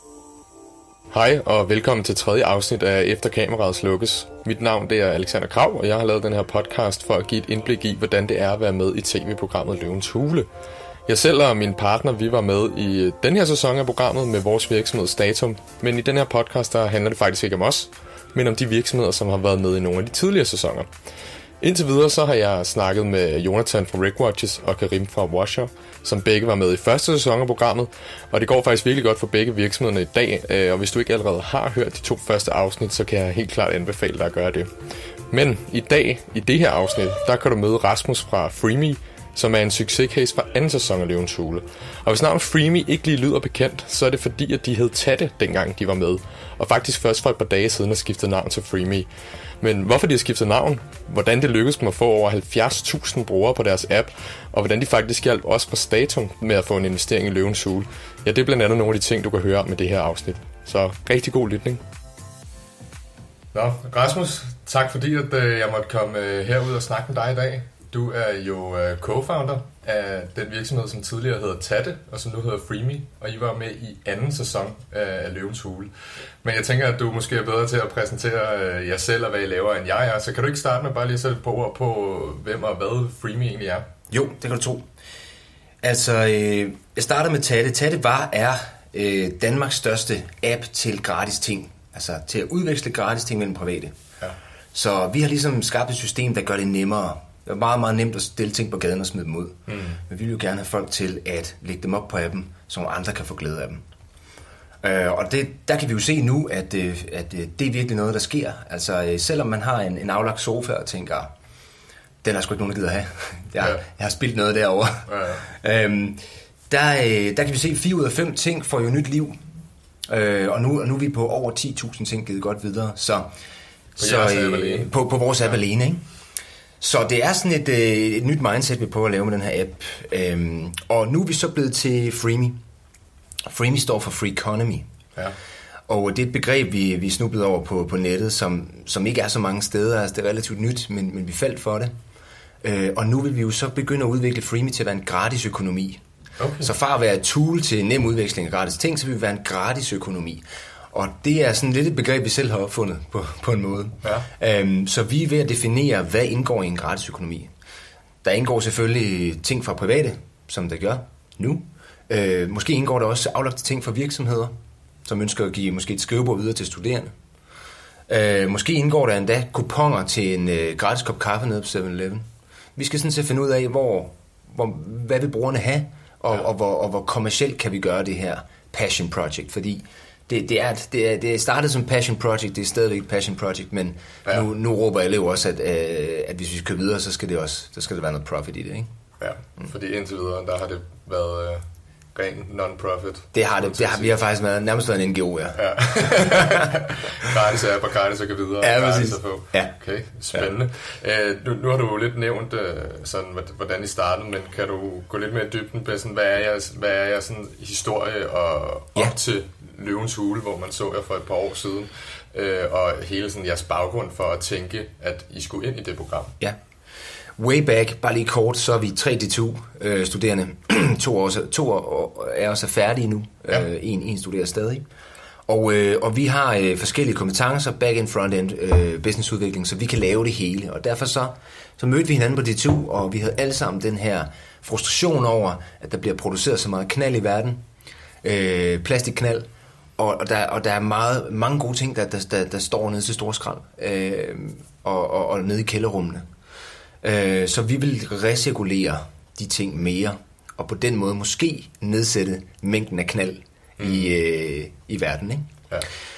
Hej og velkommen til tredje afsnit af Efter kameraet slukkes. Mit navn det er Alexander Krav, og jeg har lavet den her podcast for at give et indblik i, hvordan det er at være med i tv-programmet Løvens Hule. Jeg selv og min partner, vi var med i den her sæson af programmet med vores virksomhed Statum, men i den her podcast der handler det faktisk ikke om os, men om de virksomheder, som har været med i nogle af de tidligere sæsoner. Indtil videre så har jeg snakket med Jonathan fra Rigwatches og Karim fra Washer, som begge var med i første sæson af programmet, og det går faktisk virkelig godt for begge virksomhederne i dag, og hvis du ikke allerede har hørt de 2 første afsnit, så kan jeg helt klart anbefale dig at gøre det. Men i dag, i det her afsnit, der kan du møde Rasmus fra Freeme, som er en succescase fra anden sæson af Løvens Hule. Og hvis navnet Freeme ikke lige lyder bekendt, så er det fordi, at de hed Tatte, dengang de var med, og faktisk først for et par dage siden har skiftet navn til Freeme. Men hvorfor de har skiftet navn, hvordan det lykkedes dem at få over 70.000 brugere på deres app, og hvordan de faktisk hjalp os fra Statum med at få en investering i Løvens Hule, ja, det er blandt andet nogle af de ting, du kan høre om i det her afsnit. Så rigtig god lytning. Nå, Rasmus, tak fordi at jeg måtte komme herud og snakke med dig i dag. Du er jo co-founder af den virksomhed, som tidligere hedder Tatte, og som nu hedder Freeme, og I var med i anden sæson af Løvens Hule. Men jeg tænker, at du måske er bedre til at præsentere jer selv og hvad I laver, end jeg er. Så kan du ikke starte med bare lige at sætte et par ord på, hvem og hvad Freeme egentlig er? Jo, det kan du tro. Altså, jeg starter med Tatte. Tatte er Danmarks største app til gratis ting. Altså til at udveksle gratis ting mellem private. Ja. Så vi har ligesom skabt et system, der gør det nemmere. Det er meget, meget nemt at stille ting på gaden og smide dem ud. Men vi vil jo gerne have folk til at lægge dem op på appen, så andre kan få glæde af dem. Og der kan vi jo se nu, at det er virkelig noget, der sker. Altså, selvom man har en aflagt sofa og tænker, den er sgu ikke nogen, der gider have. Jeg har spildt noget derovre. Ja. Der kan vi se, at 4 ud af 5 ting får jo nyt liv. Og nu er vi på over 10.000 ting givet godt videre. Så på vores app alene, ikke? Så det er sådan et nyt mindset, vi prøver at lave med den her app. Og nu er vi så blevet til Freeme. Freeme står for Free Economy. Ja. Og det er et begreb, vi snublede over på nettet, som ikke er så mange steder. Altså, det er relativt nyt, men vi faldt for det. Og nu vil vi jo så begynde at udvikle Freeme til at være en gratis økonomi. Okay. Så fra at være et tool til nem udveksling af gratis ting, så vil vi være en gratis økonomi. Og det er sådan lidt et begreb, vi selv har opfundet på en måde. Ja. Så vi er ved at definere, hvad indgår i en gratis økonomi. Der indgår selvfølgelig ting fra private, som der gør nu. Måske indgår der også aflagte ting fra virksomheder, som ønsker at give måske et skrivebord videre til studerende. Måske indgår der endda kuponer til en gratis kop kaffe nede på 7-Eleven. Vi skal sådan set finde ud af, hvad vil brugerne have, og hvor kommercielt kan vi gøre det her passion project, fordi det startede som passion project, det er stadigvæk et passion project, men nu råber alle jo også, at hvis vi skal videre, så skal det være noget profit i det, ikke? Ja, fordi indtil videre, der har det været ren non-profit. Det har vi har faktisk nærmest været en NGO, ja. Gratis app og gratis at gå videre. Ja, præcis. Ja. Okay, spændende. Ja. Nu har du jo lidt nævnt, sådan, hvordan I startede, men kan du gå lidt mere i dybden på, sådan, hvad er jeres sådan, historie og op til Løvens Hule, hvor man så jer for et par år siden, og hele sådan, jeres baggrund for at tænke, at I skulle ind i det program? Ja. Way back, bare lige kort, så er vi 3D2 studerende. 2 af os er færdige nu. Ja. En studerer stadig. Og vi har forskellige kompetencer, back-end, front-end, businessudvikling, så vi kan lave det hele. Og derfor så mødte vi hinanden på D2, og vi havde alle sammen den her frustration over, at der bliver produceret så meget knald i verden. Plastikknald. Og der er mange gode ting, der står nede til store skrald. Og nede i kælderrummene. Så vi vil recirkulere de ting mere, og på den måde måske nedsætte mængden af knald i verden, ikke? Ja.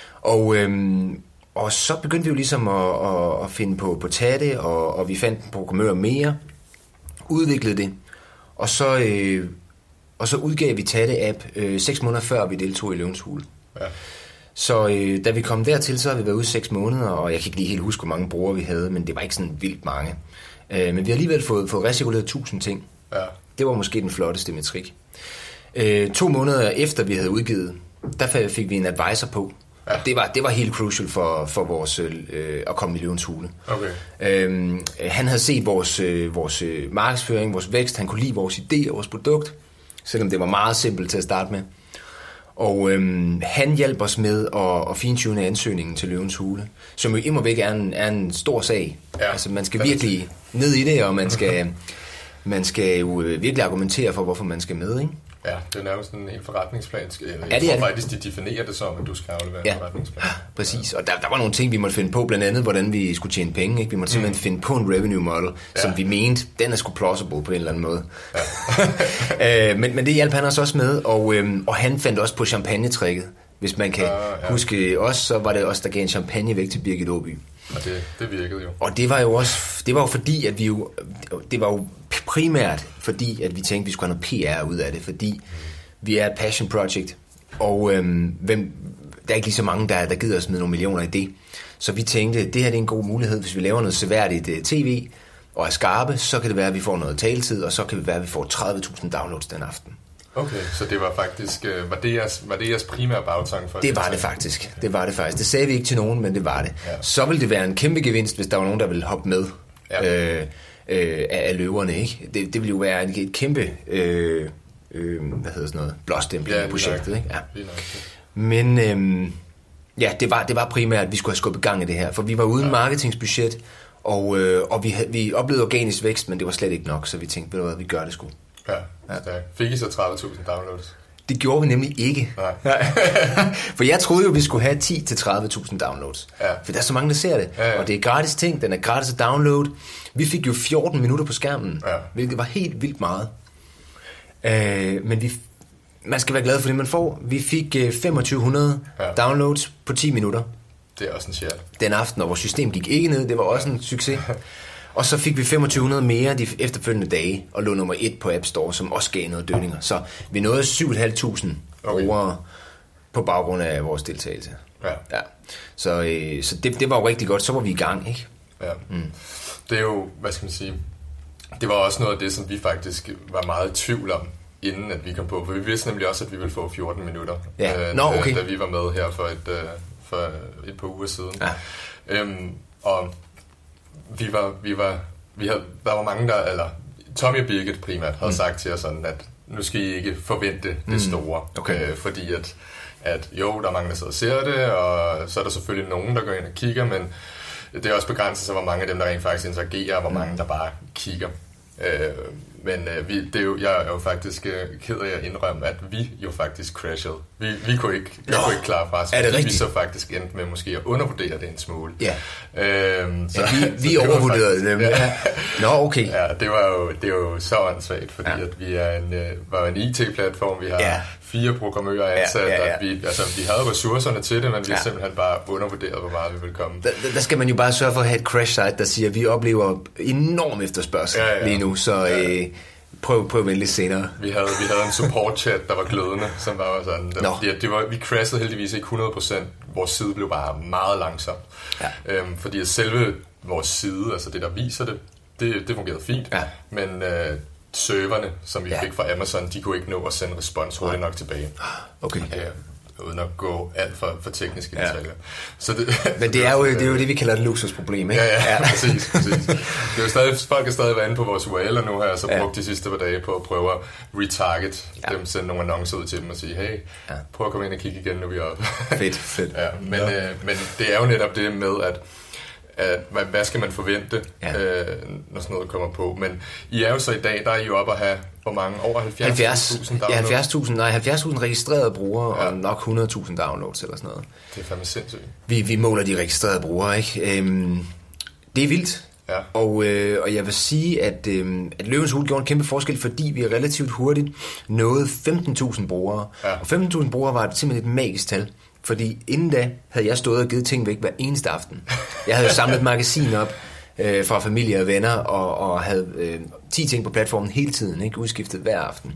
Og så begyndte vi jo ligesom at finde på Tatte, og vi fandt en programmør mere, udviklede det, og så udgav vi Tatte-app 6 måneder før vi deltog i Løvens Hule. Ja. Så da vi kom dertil, så har vi været ude 6 måneder, og jeg kan ikke lige helt huske, hvor mange brugere vi havde, men det var ikke sådan vildt mange. Men vi har alligevel fået recirkuleret 1000 ting. Ja. Det var måske den flotteste metrik. 2 måneder efter vi havde udgivet, der fik vi en advisor på. Ja. Det var helt crucial for vores at komme i Løvens Hule. Okay. Han havde set vores markedsføring, vores vækst. Han kunne lide vores idé og vores produkt, selvom det var meget simpelt til at starte med. Og han hjalp os med at fintune ansøgningen til Løvens Hule, som jo immer væk er en stor sag. Ja, altså man skal virkelig ned i det, og man skal jo virkelig argumentere for, hvorfor man skal med, ikke? Ja, det er nærmest en forretningsplan. Jeg tror faktisk, de definerer det som, at du skal aflevere en forretningsplan. Præcis. Og der var nogle ting, vi måtte finde på, blandt andet, hvordan vi skulle tjene penge. Ikke? Vi måtte simpelthen finde på en revenue model, som vi mente, den er sgu plausible på en eller anden måde. Ja. men det hjalp han os også med, og han fandt også på champagne-tricket. Hvis man kan huske os, så var det os, der gav en champagne væk til Birgit Åby. Og det virkede jo. Og det var jo fordi, at det var jo primært fordi, at vi tænkte, at vi skulle have noget PR ud af det, fordi vi er et passion project, og der er ikke lige så mange, der gider at smide nogle millioner i det. Så vi tænkte, at det her er en god mulighed, hvis vi laver noget seværdigt tv, og er skarpe, så kan det være, at vi får noget taletid, og så kan det være, at vi får 30.000 downloads den aften. Okay, så det var faktisk, var det jeres primære bagtanke for det? Var det faktisk. Det sagde vi ikke til nogen, men det var det. Ja. Så ville det være en kæmpe gevinst, hvis der var nogen, der ville hoppe med af løverne, ikke? Det ville jo være et kæmpe, blåstempling af projektet, ikke? Ja. Men det var primært, at vi skulle have skubbet gang i det her, for vi var uden marketingsbudget, og vi oplevede organisk vækst, men det var slet ikke nok, så vi tænkte, ved du hvad, vi gør det sgu. Ja. Fik I så 30.000 downloads? Det gjorde vi nemlig ikke. Nej. For jeg troede jo, vi skulle have 10-30.000 downloads. Ja. For der er så mange, der ser det. Ja. Og det er gratis ting, den er gratis at downloade. Vi fik jo 14 minutter på skærmen, hvilket var helt vildt meget. Men man skal være glad for det, man får. Vi fik 2500 downloads på 10 minutter. Det er også en chat. Den aften, og vores system gik ikke ned. Det var også en succes. Og så fik vi 2500 mere de efterfølgende dage, og lå nummer 1 på App Store, som også gav noget dønninger. Så vi nåede 7.500 brugere på baggrund af vores deltagelse. Ja. Så det var jo rigtig godt. Så var vi i gang, ikke? Ja. Det er jo, hvad skal man sige, det var også noget af det, som vi faktisk var meget i tvivl om, inden at vi kom på. For vi vidste nemlig også, at vi ville få 14 minutter, da vi var med her for et par uger siden. Ja. Og der var mange, Tommy og Birgit primært havde sagt til os sådan, at nu skal I ikke forvente det store, fordi at jo, der er mange, der sidder og ser det, og så er der selvfølgelig nogen, der går ind og kigger, men det er også begrænset, så hvor mange af dem, der rent faktisk interagerer, og hvor mange, der bare kigger. Men jeg er jo faktisk ked af at indrømme, at vi jo faktisk crashede. Vi kunne ikke klare fra os. Vi så faktisk endte med måske at undervurdere det en smule. Ja. Vi overvurderede dem. Ja. Nå, okay. Ja, det er jo så åndssvagt, fordi at vi var en IT-platform, vi har 4 programmører ansat, og vi havde ressourcerne til det, men vi simpelthen bare undervurderet, hvor meget vi ville komme. Der skal man jo bare sørge for at have et crash site, der siger, at vi oplever enorm efterspørgsel lige nu, så prøv venligt senere. Vi havde en support-chat, der var glødende, som var sådan, vi crashede heldigvis ikke 100%, vores side blev bare meget langsom. Ja. Fordi at selve vores side, altså det der viser det fungerede fint, men serverne, som vi fik fra Amazon, de kunne ikke nå at sende respons hurtigt nok tilbage. Okay. Uden at gå alt for tekniske detaljer. Så men det er jo det, vi kalder et luksusproblem, ikke? Ja, præcis. Det er jo stadig, folk er stadig været inde på vores URL'er nu her, så brugt de sidste par dage på at prøve at retarget dem, sende nogle annoncer ud til dem og sige, hey, prøv at komme ind og kigge igen, nu vi er oppe. Fedt. Ja, men det er jo netop det med, at hvad skal man forvente, når sådan noget kommer på. Men I er jo så i dag, der er I jo oppe at have, hvor mange? Over 70.000 downloads? 70.000 registrerede brugere, og nok 100.000 downloads eller sådan noget. Det er fandme sindssygt. Vi måler de registrerede brugere, ikke? Det er vildt. Ja. Og jeg vil sige, at Løvens Hule gjorde en kæmpe forskel, fordi vi relativt hurtigt nåede 15.000 brugere. Ja. Og 15.000 brugere var simpelthen et magisk tal. Fordi inden da havde jeg stået og givet ting væk hver eneste aften. Jeg havde jo samlet et magasin op fra familie og venner, og havde 10 ting på platformen hele tiden, ikke? Udskiftet hver aften.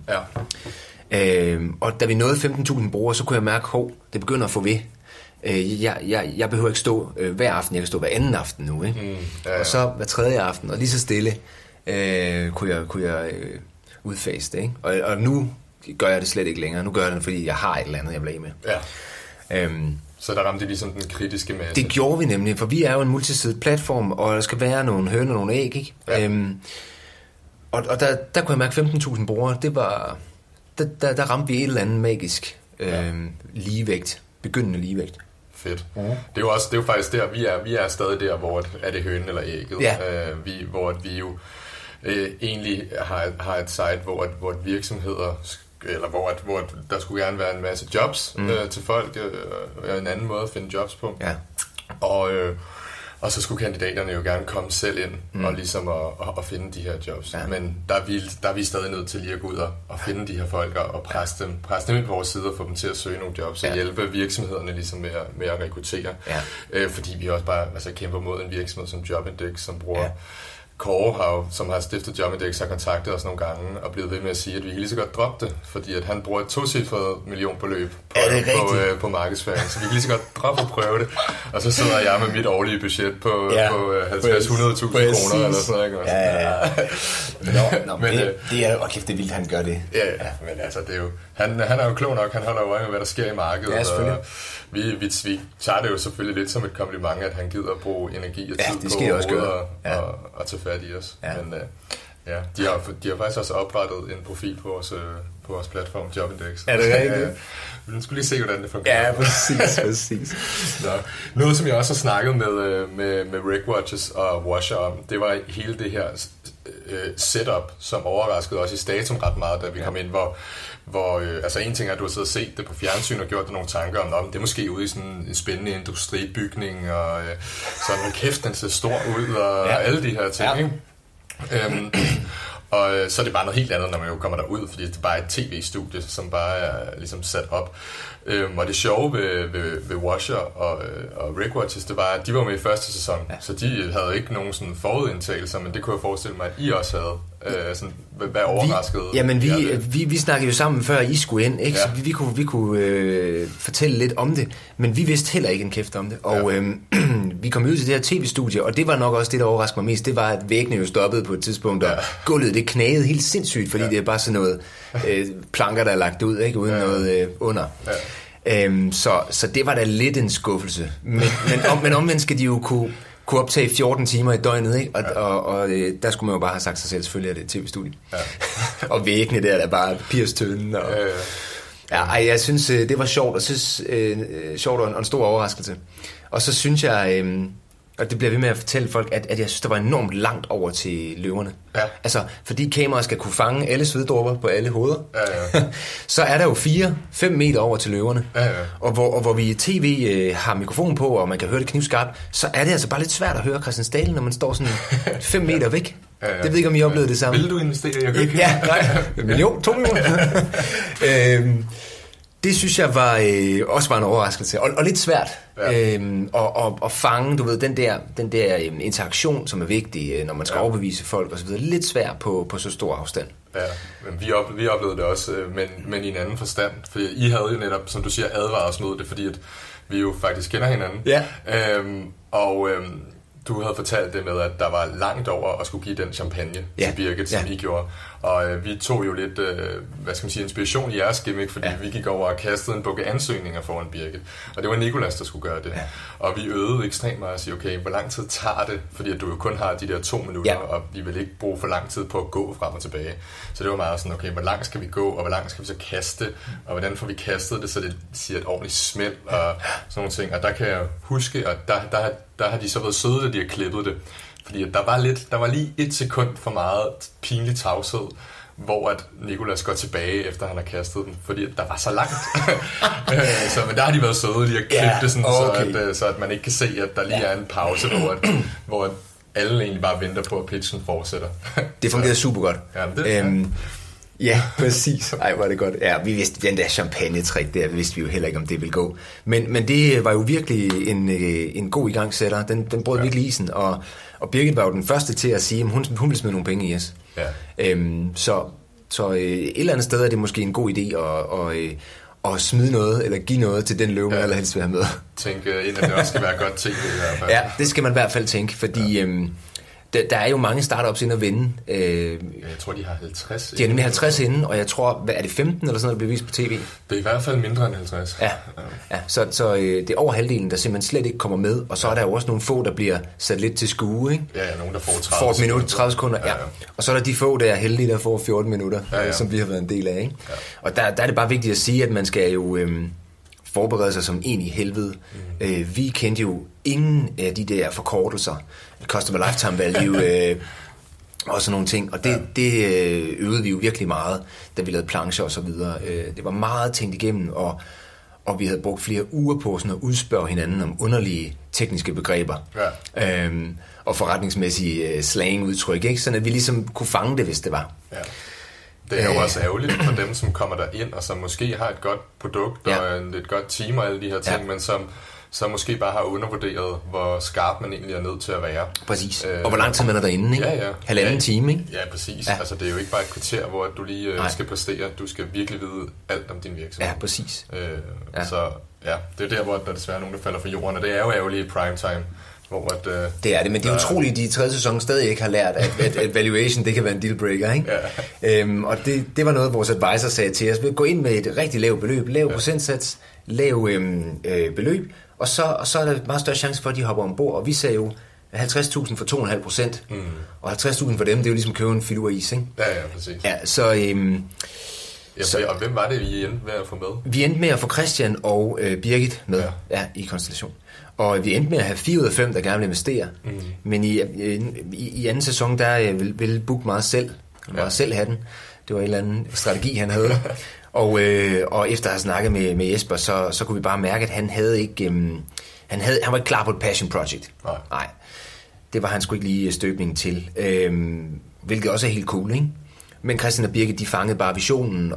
Ja. Og da vi nåede 15.000 brugere, så kunne jeg mærke, at det begynder at få ved. Jeg behøver ikke stå hver aften, jeg kan stå hver anden aften nu. Ikke? Og så hver tredje aften, og lige så stille kunne jeg udfase det. Ikke? Og nu gør jeg det slet ikke længere. Nu gør jeg det, fordi jeg har et eller andet, jeg vil af med. Ja. Så der ramte ligesom den kritiske masse. Det gjorde vi nemlig, for vi er jo en multisidet platform, og der skal være nogle høner og nogle æg, ikke? Ja. Og der kunne jeg mærke 15.000 brugere. Det var der ramte vi et eller andet magisk ligevægt, begyndende ligevægt. Fedt. Det er jo faktisk der, vi er stadig der, hvor er det hønen eller ægget. Ja. Hvor vi jo egentlig har et site, hvor virksomheder, eller hvor der skulle gerne være en masse jobs til folk, en anden måde at finde jobs på. Ja. Og så skulle kandidaterne jo gerne komme selv ind og ligesom at finde de her jobs. Ja. Men der er vi stadig nødt til lige at gå ud og finde de her folk og presse dem ind på vores side og få dem til at søge nogle jobs og hjælpe virksomhederne ligesom med at rekruttere. Ja. Fordi vi også bare kæmper mod en virksomhed som Jobindex, som bruger... Ja. Kåre, som har stiftet Jobindex, har kontaktet os nogle gange og blevet ved med at sige, at vi kan lige så godt droppe det, fordi at han bruger et 2-cifret millionbeløb på markedsføring, så vi kan lige så godt droppe og prøve det. Og så sidder jeg med mit årlige budget på 50-100.000 kroner eller sådan noget. Nå, men det er jo kæft, det er vildt, han gør det. Ja, men altså, det er jo... Han er jo klog nok, han holder øje med, hvad der sker i markedet. Ja, selvfølgelig. Vi tager det jo selvfølgelig lidt som et kompliment, at han gider at bruge energi og tid på at tage fat i os. Ja. Men de har faktisk også oprettet en profil på vores platform Jobindex. Er det rigtigt? Vi skulle lige se, hvordan det fungerer. Ja, præcis. Noget, som jeg også har snakket med Recwatches og Washer om, det var hele det her setup, som overraskede os i Statum ret meget, da vi kom ind, hvor en ting er, at du har siddet og set det på fjernsyn og gjort dig nogle tanker om, det er måske ude i sådan en spændende industribygning, og sådan, kæft, den ser stor ud, og alle de her ting, ikke? Og så er det bare noget helt andet, når man jo kommer derud, fordi det er bare et tv-studie, som bare er ligesom sat op. Og det sjove ved Washer og Recwatches, det var, at de var med i første sæson, så de havde ikke nogen sådan forudindtagelser, men det kunne jeg forestille mig, at I også havde. Hvad overraskede? Vi snakkede jo sammen før I skulle ind, ikke? Så vi kunne fortælle lidt om det, men vi vidste heller ikke en kæft om det. Og vi kom ud til det her tv-studie, og det var nok også det, der overraskede mig mest. Det var, at væggene jo stoppede på et tidspunkt, og gulvet det knagede helt sindssygt, fordi det er bare sådan noget planker, der er lagt ud, ikke? Uden noget under. Så det var da lidt en skuffelse. Men omvendt skal de jo kunne optage 14 timer i døgnet, ikke? Og der skulle man jo bare have sagt sig selv, selvfølgelig er det et tv-studie. Ja. Og væggene der er bare papirstønde. Jeg synes, det var sjovt, og sjovt og en stor overraskelse. Og så synes jeg, og det bliver ved med at fortælle folk, at jeg synes, der var enormt langt over til løverne. Ja. Altså, fordi kameraet skal kunne fange alle sveddråber på alle hoveder, så er der jo 4-5 meter over til løverne. Og hvor vi i tv har mikrofon på, og man kan høre det knivskarpt, så er det altså bare lidt svært at høre Christian Stahl, når man står sådan 5 meter væk. Det ved jeg ikke, om I oplevede det samme. Vil du investere? Jeg kan ikke. Nej. 1 million, 2 millioner. Det synes jeg også var en overraskelse, og lidt svært at fange, du ved, den der interaktion, som er vigtig, når man skal overbevise folk og så videre. Lidt svært på så stor afstand. Ja, men vi oplevede det også, men i en anden forstand, for I havde jo netop, som du siger, advaret os mod det, fordi at vi jo faktisk kender hinanden. Ja. Du havde fortalt det med, at der var langt over at skulle give den champagne til Birgit, som I gjorde. Og vi tog jo lidt, inspiration i jeres gimmick, fordi vi gik over og kastede en bukke ansøgninger foran Birgit. Og det var Nicolas, der skulle gøre det. Ja. Og vi øvede ekstremt meget at sige, okay, hvor lang tid tager det? Fordi at du jo kun har de der 2 minutter, og vi vil ikke bruge for lang tid på at gå frem og tilbage. Så det var meget sådan, okay, hvor langt skal vi gå, og hvor langt skal vi så kaste? Og hvordan får vi kastet det, så det siger et ordentligt smæld og sådan nogle ting. Og der kan jeg huske, at der har de så været søde, da de har klippet det. Fordi der var lige 1 sekund for meget pinlig tavshed, hvor at Nicolas går tilbage, efter han har kastet den, fordi der var så langt. Men der har de været søde lige at klippe det sådan, så at man ikke kan se, at der lige er en pause, hvor alle egentlig bare venter på, at pitchen fortsætter. Det fungerede super godt. Ja, præcis. Ej, hvor er det godt. Ja, vi vidste, den der champagne-trick der, vidste vi jo heller ikke, om det ville gå. Men det var jo virkelig en god igangsætter. Den brød virkelig isen, og Birgit var jo den første til at sige, at hun ville smide nogle penge i os. Ja. Så et eller andet sted er det måske en god idé at smide noget, eller give noget til den løve, man allerhelst vil have med. Tænk ind, at det også skal være godt ting i hvert fald. Ja, det skal man i hvert fald tænke, fordi... Der er jo mange startups inde at vinde. Jeg tror, de har 50. De har nemlig 50 inde, og jeg tror, er det 15 eller sådan noget, der bliver vist på tv? Det er i hvert fald mindre end 50. Ja, så det er over halvdelen, der simpelthen slet ikke kommer med, og så er der jo også nogle få, der bliver sat lidt til skue, ikke? Ja, nogen, der får 30 får et minut, 30 sekunder, ja. Og så er der de få, der er heldige, der får 14 minutter, som vi har været en del af, ikke? Ja. Og der er det bare vigtigt at sige, at man skal jo forberede sig som en i helvede. Vi kendte jo ingen af de der forkortelser, customer lifetime value, og sådan nogle ting, og det øvede vi jo virkelig meget, da vi lavede plancher og så videre. Det var meget tænkt igennem, og vi havde brugt flere uger på sådan at udspørge hinanden om underlige tekniske begreber, og forretningsmæssige slangudtryk, ikke? Sådan at vi ligesom kunne fange det, hvis det var. Ja. Det er jo også ærgerligt for dem, som kommer der ind og som måske har et godt produkt og et godt team og alle de her ting, men som måske bare har undervurderet, hvor skarp man egentlig er nødt til at være. Præcis. Og hvor lang tid man er derinde, ikke? Ja. Halvanden time, ikke? Ja, præcis. Ja. Altså, det er jo ikke bare et kvarter, hvor du lige skal præstere. Du skal virkelig vide alt om din virksomhed. Ja, præcis. Så det er der, hvor der desværre er nogen, der falder fra jorden, og det er jo ærgerligt i primetime. Det er det, men det er utroligt, at de i tredje sæson stadig ikke har lært, at valuation, det kan være en dealbreaker, ikke? Ja. Og det var noget, vores advisor sagde til os. Gå ind med et rigtig lavt beløb, lav procentsats, lav beløb, og så er der meget større chance for, at de hopper ombord. Og vi sagde jo 50.000 for 2,5%, og 50.000 for dem, det er jo ligesom at købe en filur is, ikke? Ja, præcis. Ja, så... og hvem var det, vi endte med at få med? Vi endte med at få Christian og Birgit med i Konstellation. Og vi endte med at have 4 ud af 5, der gerne vil investere. Men i anden sæson, der ville Book meget selv. Han ville selv have den. Det var en eller anden strategi, han havde. Og efter at have snakket med Jesper, så kunne vi bare mærke, at han havde ikke... Han var ikke klar på et passion project. Nej. Det var han sgu ikke lige støbningen til. Hvilket også er helt cool, ikke? Men Christian og Birgit, de fangede bare visionen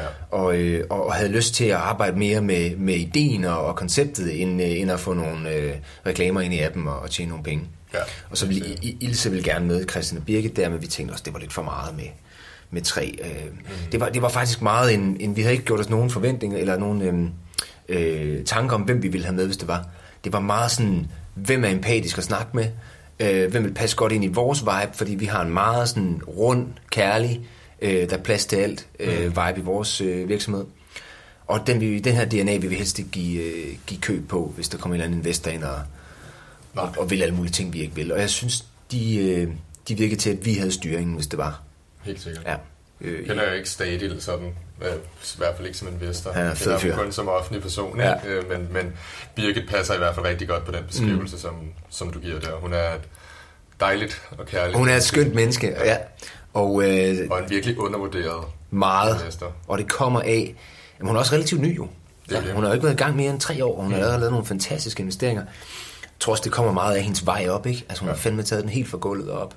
og havde lyst til at arbejde mere med ideen og konceptet, end at få nogle reklamer ind i appen og tjene nogle penge. Ja, og så ville Ilse ville gerne med Christian og Birgit der, men vi tænkte også, det var lidt for meget med 3. Det var faktisk meget vi havde ikke gjort os nogen forventninger eller nogen tanker om, hvem vi ville have med, hvis det var. Det var meget sådan, hvem er empatisk at snakke med, hvem vil passe godt ind i vores vibe, fordi vi har en meget sådan rund, kærlig, der er plads til alt vibe i vores virksomhed. Og den her DNA vil vi helst ikke give køb på, hvis der kommer en eller anden investor ind og vil alle mulige ting, vi ikke vil. Og jeg synes, de virkede til, at vi havde styringen, hvis det var. Helt sikkert. Ja. Kender jeg ikke Stadil sådan, i hvert fald ikke som investor. Han er fed fyr. Kun som offentlig person, men Birgit passer i hvert fald rigtig godt på den beskrivelse, som du giver der. Hun er et dejligt og kærligt. Hun er et skønt menneske, ja. Og en virkelig undervurderet meget. investor. Og det kommer af... Jamen, hun er også relativt ny jo. Hun har jo ikke været i gang mere end 3 år, og hun har lavet nogle fantastiske investeringer. Jeg tror også, det kommer meget af hendes vej op, ikke? Altså, hun har fandme taget den helt fra gulvet op.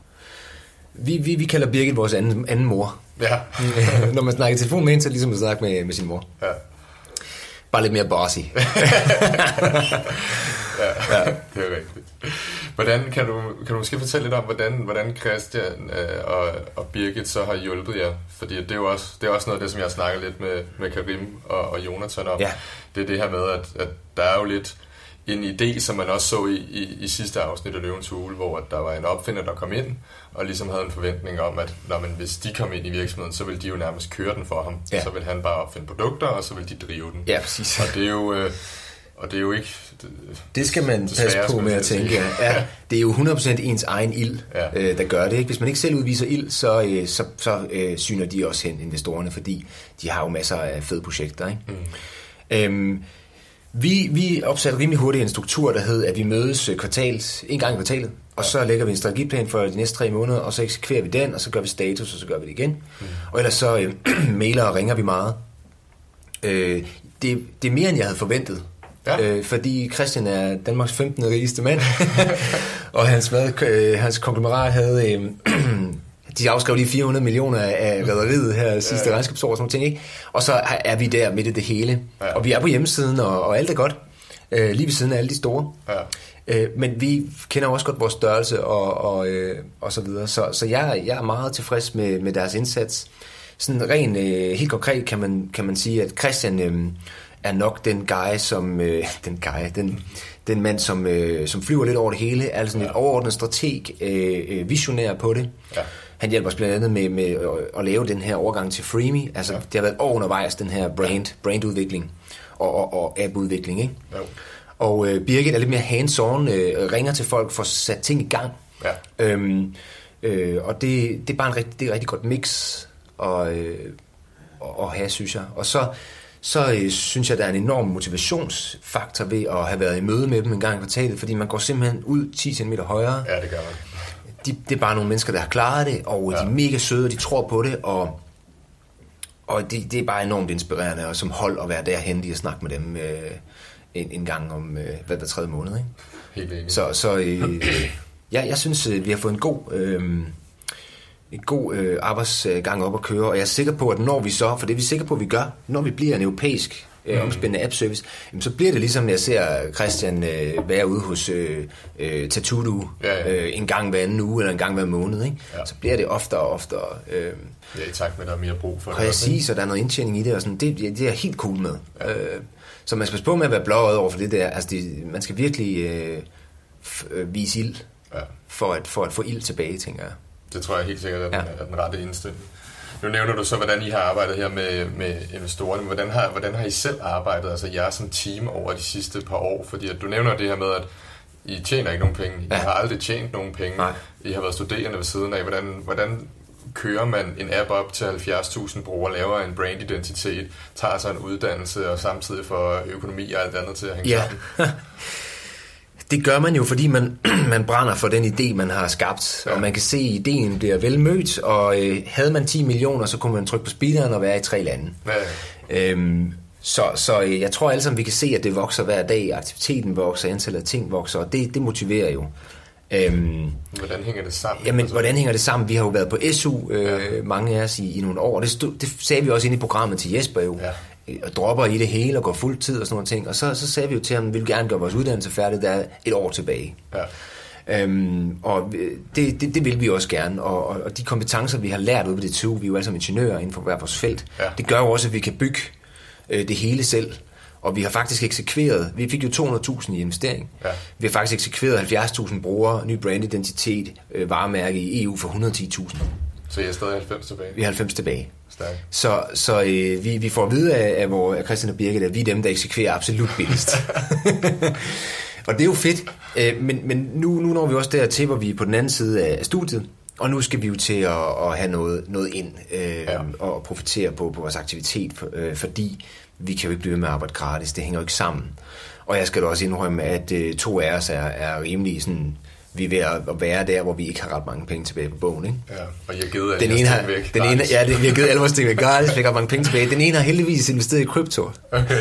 Vi kalder Birgit vores anden mor. Ja. Når man snakker i telefon med hende, så er det ligesom at snakke med sin mor. Ja. Bare lidt mere bossy. Ja, det er rigtigt. Hvordan kan du måske fortælle lidt om, hvordan Christian og Birgit så har hjulpet jer? Fordi det er også noget af det, som jeg snakker lidt med Karim og Jonathan om. Ja. Det er det her med, at der er jo lidt en idé, som man også så i sidste afsnit af Løvens Hule, hvor der var en opfinder, der kom ind, og ligesom havde en forventning om, at hvis de kom ind i virksomheden, så ville de jo nærmest køre den for ham. Ja. Så ville han bare opfinde produkter, og så ville de drive den. Ja, præcis. Og det er jo ikke... Det skal man passe på med at tænke. Ja, det er jo 100% ens egen ild, der gør det. Ikke? Hvis man ikke selv udviser ild, så syner de også hen, investorerne, fordi de har jo masser af fede projekter. Ikke? Vi opsatte rimelig hurtigt en struktur, der hed, at vi mødes en gang i kvartalet, og så lægger vi en strategiplan for de næste 3 måneder, og så eksekverer vi den, og så gør vi status, og så gør vi det igen. Og ellers så mailer og ringer vi meget. Det er mere, end jeg havde forventet. Ja. Fordi Christian er Danmarks 15. rigeste mand, og hans konglomerat havde... de afskrev lige 400 millioner af rederiet her sidste regnskabsår og sådan ting, ikke? Og så er vi der midt i det hele. Ja. Og vi er på hjemmesiden, og alt er godt. Lige ved siden af alle de store. Ja. Men vi kender også godt vores størrelse og så videre. Så jeg er meget tilfreds med deres indsats. Sådan rent helt konkret kan man sige, at Christian er nok den mand, som flyver lidt over det hele, er sådan et overordnet strateg, visionær på det. Ja. Han hjælper os blandt andet med at lave den her overgang til Freemy. Altså, det har været overvejs den her brandudvikling og appudvikling, ikke? Ja. Og Birgit er lidt mere hands-on, ringer til folk for at sætte ting i gang. Ja. Og det er bare det er et rigtig godt mix at have, synes jeg. Og så synes jeg, der er en enorm motivationsfaktor ved at have været i møde med dem en gang i kvartalet, fordi man går simpelthen ud 10 cm højere. Ja, det gør man. Det er bare nogle mennesker, der har klaret det, og de er mega søde, de tror på det, og det er bare enormt inspirerende, og som hold at være derhen i at snakke med dem en gang om hver 3. måned. Ikke? Helt enig. Så jeg synes, vi har fået en god arbejdsgang op at køre, og jeg er sikker på, at når vi så, for det er vi sikre på, at vi gør, når vi bliver en europæisk omspændende app-service, så bliver det ligesom, jeg ser Christian være ude hos Tatudu en gang hver anden uge, eller en gang hver måned, ikke? Ja. Så bliver det oftere og oftere. I takt med, at der er mere brug for det. Præcis, og der er noget indtjening i det, og sådan, det er jeg helt cool med. Ja. Så man skal passe på med at være blåøjet over for det der. Altså man skal virkelig vise ild, for at få ild tilbage, tænker jeg. Det tror jeg helt sikkert er den rette indstilling. Nu nævner du så, hvordan I har arbejdet her med investorerne. Hvordan har I selv arbejdet, altså jer som team, over de sidste par år? Fordi at du nævner det her med, at I tjener ikke nogen penge. I har aldrig tjent nogen penge. Nej. I har været studerende ved siden af. Hvordan kører man en app op til 70.000 brugere, laver en brandidentitet, tager sig en uddannelse og samtidig får økonomi og alt andet til at hænge sammen? Det gør man jo, fordi man brænder for den idé, man har skabt, og man kan se, at ideen bliver vel mødt, og havde man 10 millioner, så kunne man trykke på speederen og være i 3 lande. Ja. Så jeg tror alle sammen, vi kan se, at det vokser hver dag, aktiviteten vokser, antallet af ting vokser, og det motiverer jo. Hvordan hænger det sammen? Jamen, hvordan hænger det sammen? Vi har jo været på SU, mange af os i nogle år, det sagde vi også inde i programmet til Jesper jo. Ja. Og dropper i det hele og går fuld tid og sådan nogle ting. Og så sagde vi jo til ham, at vi vil gerne gøre vores uddannelse færdig, der er 1 år tilbage. Ja. Og det vil vi også gerne. Og de kompetencer, vi har lært ude på DTU, vi er jo alle sammen ingeniører inden for hver vores felt, det gør jo også, at vi kan bygge det hele selv. Og vi har faktisk eksekveret, vi fik jo 200.000 i investering. Ja. Vi har faktisk eksekveret 70.000 brugere, ny brandidentitet, varemærke i EU for 110.000. Så jeg er stadig 90 tilbage? Vi er 90 tilbage. Så vi får at vide af Christian og Birgit, at vi er dem, der eksekverer absolut billigst. Og det er jo fedt. Men nu når vi også dertil, hvor vi er på den anden side af studiet, og nu skal vi jo til at have noget ind og profitere på vores aktivitet, fordi vi kan jo ikke blive med at arbejde gratis. Det hænger jo ikke sammen. Og jeg skal da også indrømme, at 2 af os er rimelig sådan... Vi er ved at være der, hvor vi ikke har ret mange penge tilbage på bogen, ikke? Ja, og I har givet alle vores ting væk. Vi har givet alle vores ting væk gratis, fik ret mange penge tilbage. Den ene har heldigvis investeret i krypto. Okay.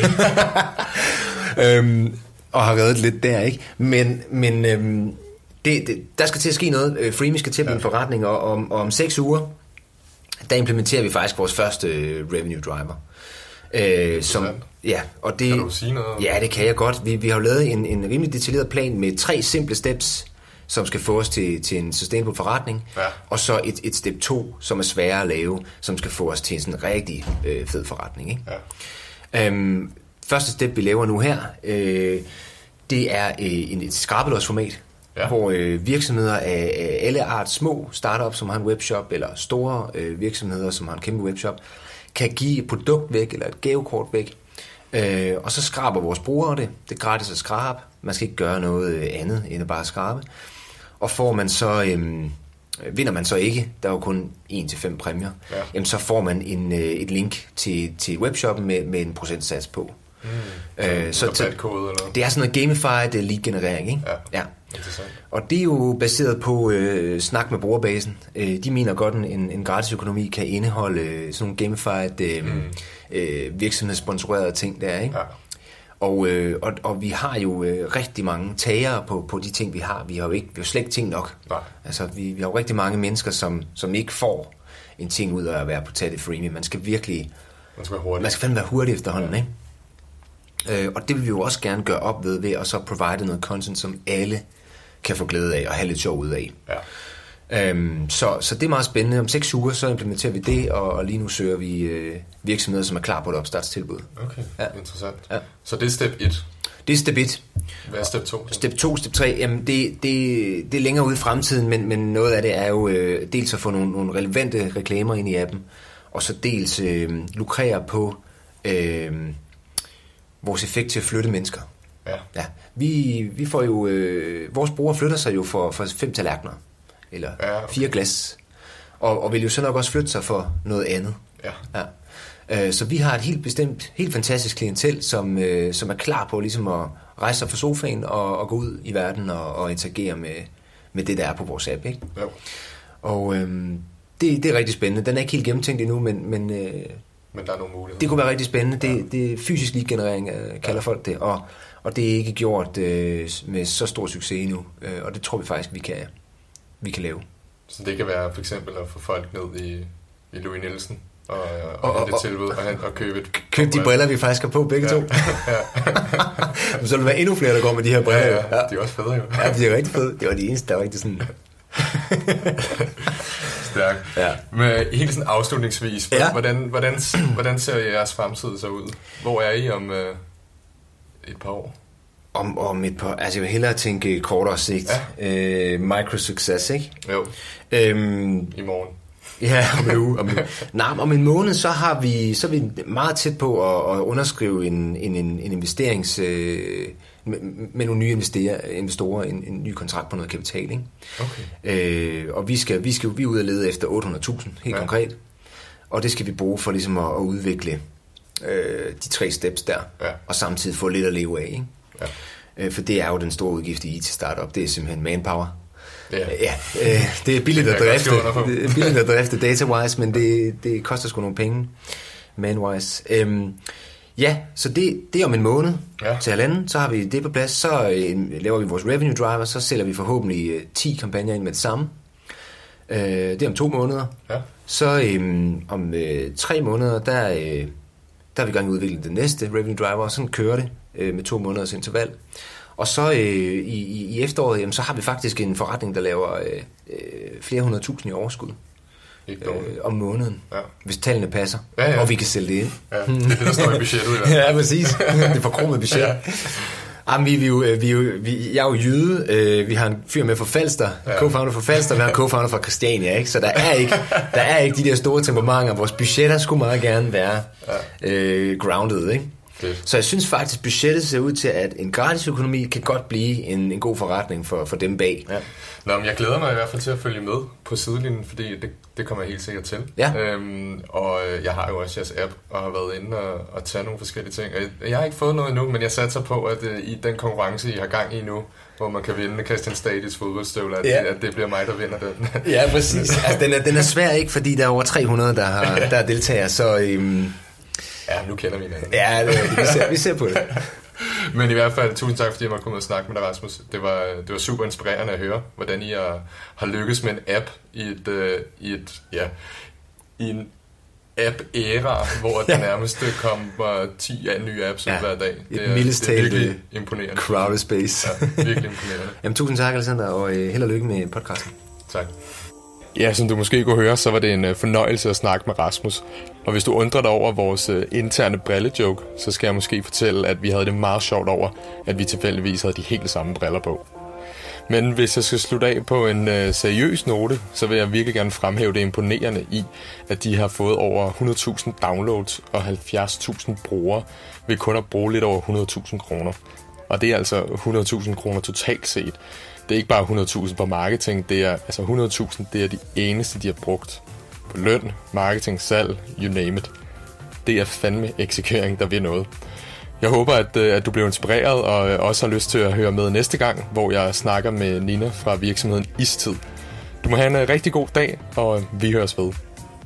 Og har reddet lidt der, ikke? Men der skal til at ske noget. Freemy skal til at blive en forretning, og om 6 uger, der implementerer vi faktisk vores første revenue driver. Og det, kan du sige noget om? Ja, det kan jeg godt. Vi har jo lavet en rimelig detaljeret plan med 3 simple steps, som skal få os til en sustainable forretning, og så et step 2, som er sværere at lave, som skal få os til en sådan rigtig fed forretning, ikke? Ja. Første step, vi laver nu her, det er et skrabelådsformat, hvor virksomheder af alle art, små startups, som har en webshop, eller store virksomheder, som har en kæmpe webshop, kan give et produkt væk, eller et gavekort væk, og så skraber vores brugere det. Det er gratis at skrabe. Man skal ikke gøre noget andet, end at bare skrabe. Og får man så, vinder man så ikke, der er jo kun 1-5 præmier, jamen så får man et link til webshoppen med en procentsats på. Så det er sådan noget gamified lead-generering, ikke? Ja. Og det er jo baseret på snak med brugerbasen. De mener godt, en gratis økonomi kan indeholde sådan nogle gamified virksomhedssponsorerede ting der, ikke? Ja. Og vi har jo rigtig mange tagere på de ting, vi har. Vi har jo slet ikke ting nok. Nej. Altså, vi har jo rigtig mange mennesker, som ikke får en ting ud af at være på Tati Freemy. Man skal virkelig... Man skal fandme være hurtig efterhånden, ikke? Og det vil vi jo også gerne gøre op ved at så provide noget content, som alle kan få glæde af og have lidt sjov ud af. Så det er meget spændende. Om 6 uger, så implementerer vi det, og lige nu søger vi virksomheder, som er klar på et opstartstilbud. Okay, interessant. Ja. Så det er step 1? Det er step 1. Hvad er step 2? Step 2, step 3, jamen det er længere ude i fremtiden, men noget af det er jo dels at få nogle relevante reklamer ind i appen, og så dels lukrere på vores effekt til at flytte mennesker. Ja. Vi får jo, vores brugere flytter sig jo for 5 tallerkener, eller 4 glas, og vil jo så nok også flytte sig for noget andet. Ja. Så vi har et helt fantastisk klientel, som er klar på ligesom at rejse sig fra sofaen og gå ud i verden og interagere med det, der er på vores app. Ikke? Ja. Og det er rigtig spændende. Den er ikke helt gennemtænkt endnu, men der er nogle muligheder. Det kunne være rigtig spændende. Det er fysisk lead-generering, kalder folk det, og det er ikke gjort med så stor succes endnu, og det tror vi faktisk, vi kan lave. Så det kan være for eksempel at få folk ned i Louis Nielsen og det tilbud og købe de briller, vi faktisk har på begge to. Så vil der være endnu flere, der går med de her briller. Ja. De er også fede jo. Ja, de er rigtig fede. Det var de eneste, der var rigtig sådan... Stærkt. Ja. Men helt sådan afslutningsvis, hvordan ser jeres fremtid så ud? Hvor er I om et par år? Om et par... Altså, jeg vil hellere tænke kortere sigt. Ja. Micro-success, ikke? Jo. I morgen. Ja, om en måned, så er vi meget tæt på at underskrive en investerings... med nogle nye investorer, en ny kontrakt på noget kapital, ikke? Okay. Og vi er ude og lede efter 800.000, helt konkret. Og det skal vi bruge for ligesom at udvikle de 3 steps der, og samtidig få lidt at leve af, ikke? Ja. For det er jo den store udgift i IT-startup, det er simpelthen manpower. Det er billigt at drifte data-wise, men det koster sgu nogle penge man-wise. Så det er om en måned til halvanden, så har vi det på plads, så laver vi vores revenue driver, så sælger vi forhåbentlig 10 kampagner ind med det samme. Det er om 2 måneder. Ja. Så om 3 måneder, der er vi i gang med at udvikle det næste revenue driver, og sådan kører det med 2 måneders interval. Og så i efteråret, så har vi faktisk en forretning, der laver flere 100.000 i overskud. Om måneden, hvis tallene passer, og vi kan sælge det ind. Ja, det er det, der står i budgettet. Ja, præcis. Det er forkromet budget. Ja. Jamen, jeg er jo jyde. Vi har en fyr med fra Falster, co-founder fra Falster, vi har en co-founder fra Christiania, ikke? Så der er ikke de der store temperamenter. Vores budgetter skulle meget gerne være grounded, ikke? Så jeg synes faktisk, budgettet ser ud til, at en gratis økonomi kan godt blive en god forretning for dem bag. Ja. Nå, men jeg glæder mig i hvert fald til at følge med på sidelinjen, fordi det kommer jeg helt sikkert til. Ja. Og jeg har jo også jeres app, og har været inde og tage nogle forskellige ting. Og jeg har ikke fået noget endnu, men jeg satser på, at i den konkurrence, I har gang i nu, hvor man kan vinde Christian Stadis fodboldstøvler, at det bliver mig, der vinder den. Ja, præcis. Altså, den er svær, ikke? Fordi der er over 300, der deltager, så... Ja, nu kender vi hinanden. Ja, vi ser på det. Men i hvert fald, tusind tak, fordi jeg måtte komme ud og snakke med dig, Rasmus. Det var super inspirerende at høre, hvordan I har lykkes med en app i en app-æra, hvor der nærmest kommer 10 nye apps hver dag. Det er virkelig imponerende. Crowded space. Ja, virkelig imponerende. Jamen, tusind tak, Alexander, og held og lykke med podcasten. Tak. Ja, som du måske kunne høre, så var det en fornøjelse at snakke med Rasmus. Og hvis du undrer dig over vores interne brillejoke, så skal jeg måske fortælle, at vi havde det meget sjovt over, at vi tilfældigvis havde de helt samme briller på. Men hvis jeg skal slutte af på en seriøs note, så vil jeg virkelig gerne fremhæve det imponerende i, at de har fået over 100.000 downloads og 70.000 brugere ved kun at bruge lidt over 100.000 kroner. Og det er altså 100.000 kroner totalt set. Det er ikke bare 100.000 på marketing, det er altså 100.000, det er de eneste, de har brugt på løn, marketing, salg, you name it. Det er fandme eksekvering, der vil noget. Jeg håber, at du blev inspireret og også har lyst til at høre med næste gang, hvor jeg snakker med Nina fra virksomheden Istid. Du må have en rigtig god dag, og vi høres ved.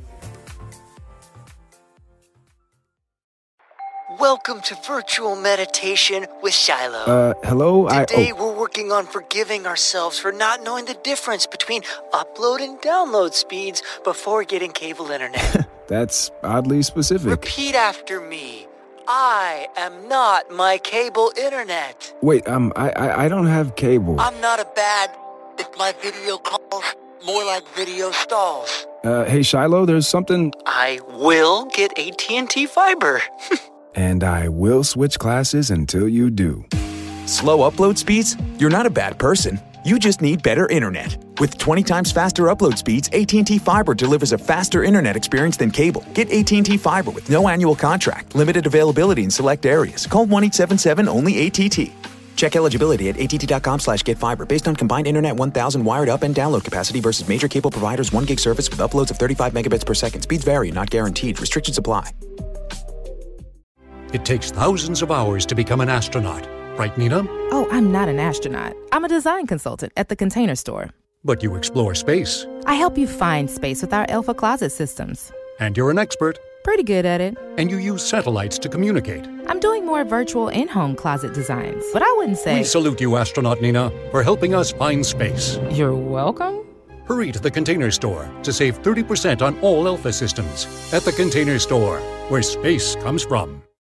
Welcome to Virtual Meditation with Shiloh. Hello? Today we're working on forgiving ourselves for not knowing the difference between upload and download speeds before getting cable internet. That's oddly specific. Repeat after me. I am not my cable internet. Wait, I don't have cable. I'm not a bad with my video calls. More like video stalls. Hey, Shiloh, there's something... I will get AT&T Fiber. And I will switch classes until you do. Slow upload speeds? You're not a bad person. You just need better internet. With 20 times faster upload speeds, AT&T Fiber delivers a faster internet experience than cable. Get AT&T Fiber with no annual contract. Limited availability in select areas. Call 1-877-ONLY-ATT. Check eligibility at att.com/getfiber based on combined internet 1000 wired up and download capacity versus major cable providers 1 gig service with uploads of 35 megabits per second. Speeds vary, not guaranteed. Restrictions apply. It takes thousands of hours to become an astronaut. Right, Nina? Oh, I'm not an astronaut. I'm a design consultant at the Container Store. But you explore space. I help you find space with our Alpha Closet systems. And you're an expert. Pretty good at it. And you use satellites to communicate. I'm doing more virtual in-home closet designs, but I wouldn't say... We salute you, astronaut Nina, for helping us find space. You're welcome. Hurry to the Container Store to save 30% on all Alpha systems. At the Container Store, where space comes from.